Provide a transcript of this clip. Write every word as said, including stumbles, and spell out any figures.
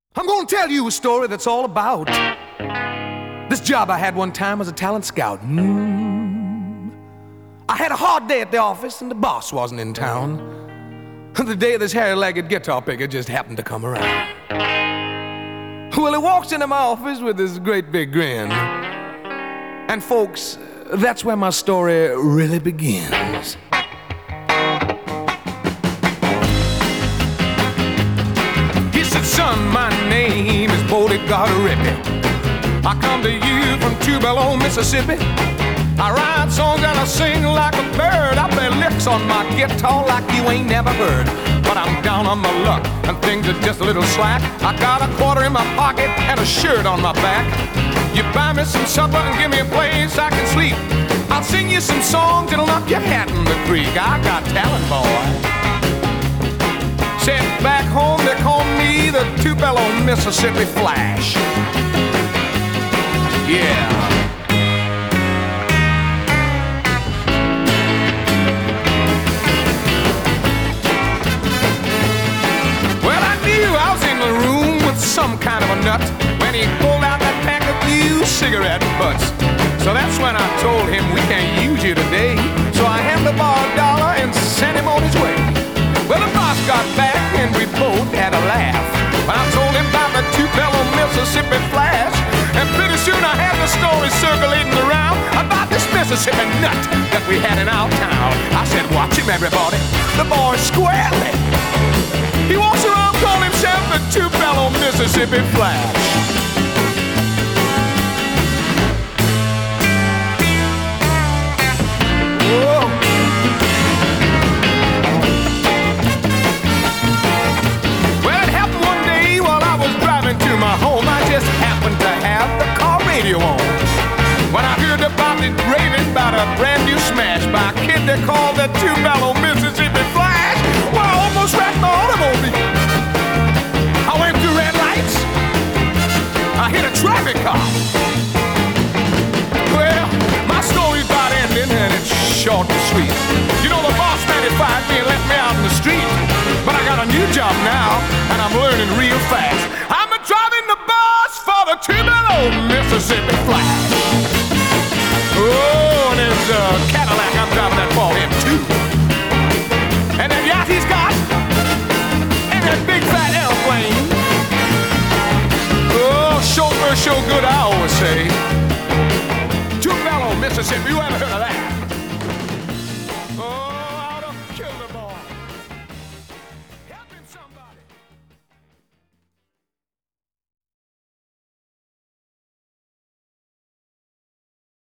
I'm gonna tell you a story that's all about this job I had one time as a talent scout. Mm. I had a hard day at the office and the boss wasn't in town. The day this hairy-legged guitar picker just happened to come around. Well, he walks into my office with this great big grin. And folks, that's where my story really begins. He said, son, my name is Bodie Garderippy. I come to you from Tupelo, Mississippi. I write songs and I sing like a bird. I play licks on my guitar like you ain't never heard. But I'm down on my luck and things are just a little slack. I got a quarter in my pocket and a shirt on my back. You buy me some supper and give me a place I can sleep. I'll sing you some songs that'll knock your hat in the creek. I got talent, boy. Said back home they call me the Tupelo, Mississippi Flash. Yeah. Some kind of a nut when he pulled out that pack of few cigarette butts. So that's when I told him we can't use you today. So I handed the bar a dollar and sent him on his way. Well, the boss got back and we both had a laugh when I told him about the Tupelo, Mississippi Flash. And pretty soon I had the story circulating around about this Mississippi nut that we had in our town. I said, watch him, everybody. The boy's squarely. He walks around calling himself the Tupelo, Mississippi Flash. Whoa. Well, it happened one day while I was driving to my home. I just happened to have the car radio on when I heard about it raving about a brand new smash by a kid they called the Tupelo, Mississippi Flash. Well, I almost wrecked my automobile. I went through red lights. I hit a traffic cop. Well, my story's about ending and it's short and sweet. You know, the boss ninety-five me and left me out in the street. But I got a new job now and I'm learning real fast. I'm a driving the bus for the Tupelo, Mississippi Flash. Oh, and there's a Cadillac I'm driving that for him too. And that yacht he's got, and that big fat airplane. Oh, chauffeur so good, I always say. Tupelo, Mississippi, you ever heard of that?